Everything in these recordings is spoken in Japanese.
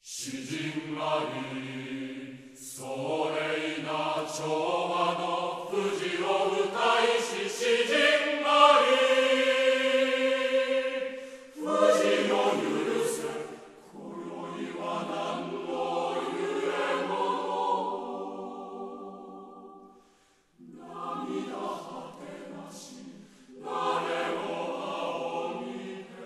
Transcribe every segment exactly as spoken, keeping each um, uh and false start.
詩人あり壮麗な調和の富士を歌いし詩人あり富士を許せ今宵は何の揺れも涙果てなし誰を仰ぎて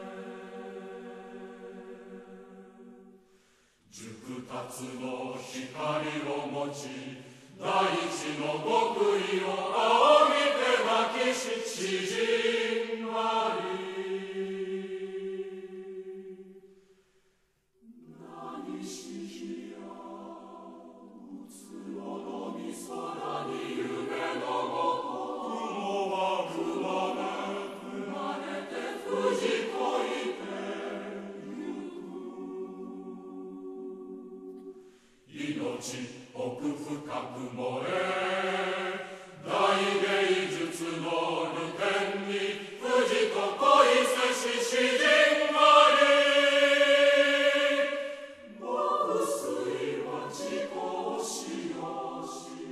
熟達の光を持ち大地の極意を仰ぎて泣きし詩人あり何しひやうつろのみ空に夢のごと雲は生まれ生まれて富士越えて命奥深く燃え大芸術の流天に富士と恋せし詩人あり牧水は自己を使用し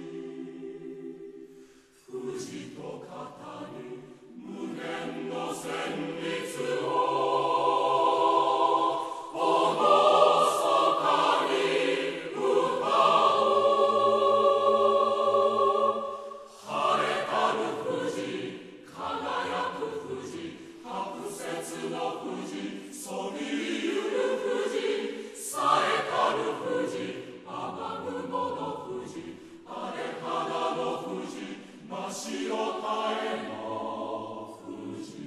富士と語り無限の旋律をそびゆる富士さえたる富士雨雲の富士荒れ肌の富士真白たえの富士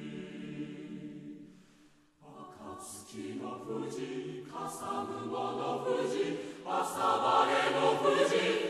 暁の富士笠雲の富士朝晴れの富士